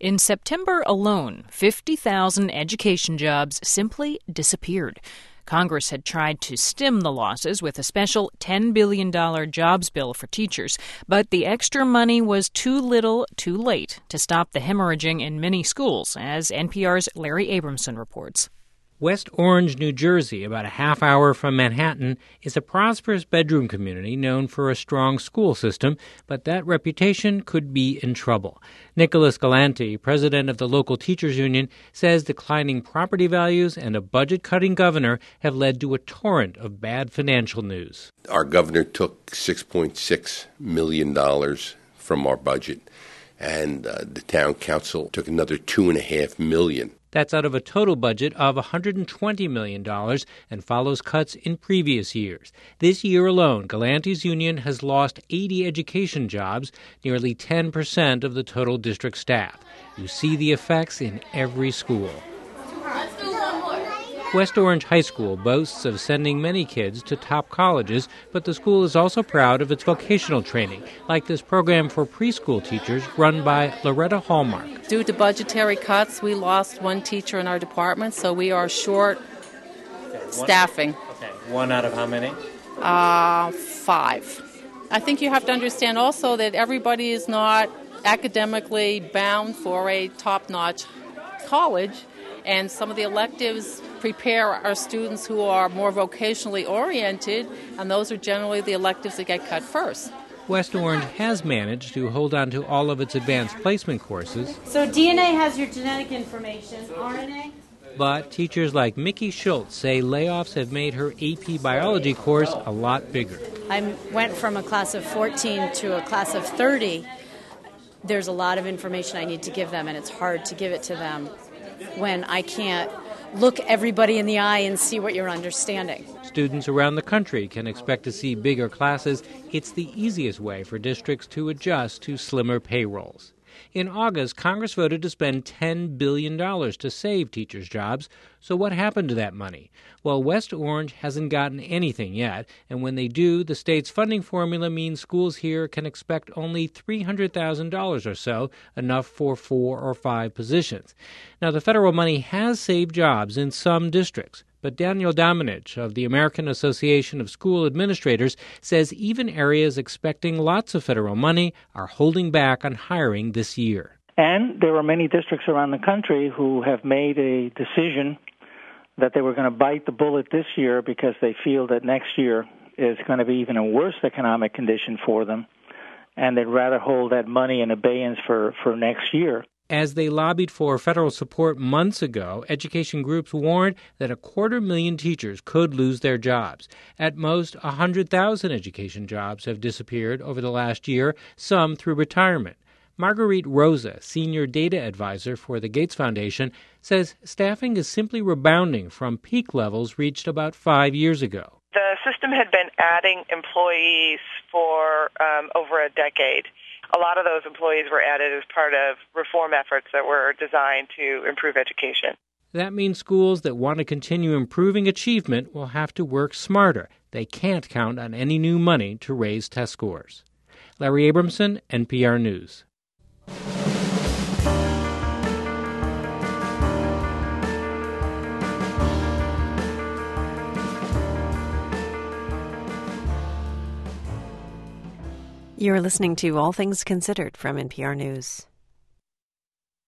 In September alone, 50,000 education jobs simply disappeared. Congress had tried to stem the losses with a special $10 billion jobs bill for teachers, but the extra money was too little, too late to stop the hemorrhaging in many schools, as NPR's Larry Abramson reports. West Orange, New Jersey, about a half hour from Manhattan, is a prosperous bedroom community known for a strong school system, but that reputation could be in trouble. Nicholas Galanti, president of the local teachers union, says declining property values and a budget-cutting governor have led to a torrent of bad financial news. Our governor took $6.6 million from our budget, and the town council took another $2.5 million. That's out of a total budget of $120 million and follows cuts in previous years. This year alone, Galanti's union has lost 80 education jobs, nearly 10% of the total district staff. You see the effects in every school. West Orange High School boasts of sending many kids to top colleges, but the school is also proud of its vocational training, like this program for preschool teachers run by Loretta Hallmark. Due to budgetary cuts, we lost one teacher in our department, so we are short staffing. Okay, one out of how many? 5. I think you have to understand also that everybody is not academically bound for a top-notch college, and some of the electives prepare our students who are more vocationally oriented, and those are generally the electives that get cut first. West Orange has managed to hold on to all of its advanced placement courses. So DNA has your genetic information, RNA? But teachers like Mickey Schultz say layoffs have made her AP biology course a lot bigger. I went from a class of 14 to a class of 30. There's a lot of information I need to give them, and it's hard to give it to them when I can't look everybody in the eye and see what you're understanding. Students around the country can expect to see bigger classes. It's the easiest way for districts to adjust to slimmer payrolls. In August, Congress voted to spend $10 billion to save teachers' jobs. So what happened to that money? Well, West Orange hasn't gotten anything yet, and when they do, the state's funding formula means schools here can expect only $300,000 or so, enough for 4 or 5 positions. Now, the federal money has saved jobs in some districts, but Daniel Domenech of the American Association of School Administrators says even areas expecting lots of federal money are holding back on hiring this year. And there are many districts around the country who have made a decision that they were going to bite the bullet this year because they feel that next year is going to be even a worse economic condition for them, and they'd rather hold that money in abeyance for next year. As they lobbied for federal support months ago, education groups warned that 250,000 teachers could lose their jobs. At most, 100,000 education jobs have disappeared over the last year, some through retirement. Marguerite Rosa, senior data advisor for the Gates Foundation, says staffing is simply rebounding from peak levels reached about 5 years ago. The system had been adding employees for over a decade. A lot of those employees were added as part of reform efforts that were designed to improve education. That means schools that want to continue improving achievement will have to work smarter. They can't count on any new money to raise test scores. Larry Abramson, NPR News. You're listening to All Things Considered from NPR News.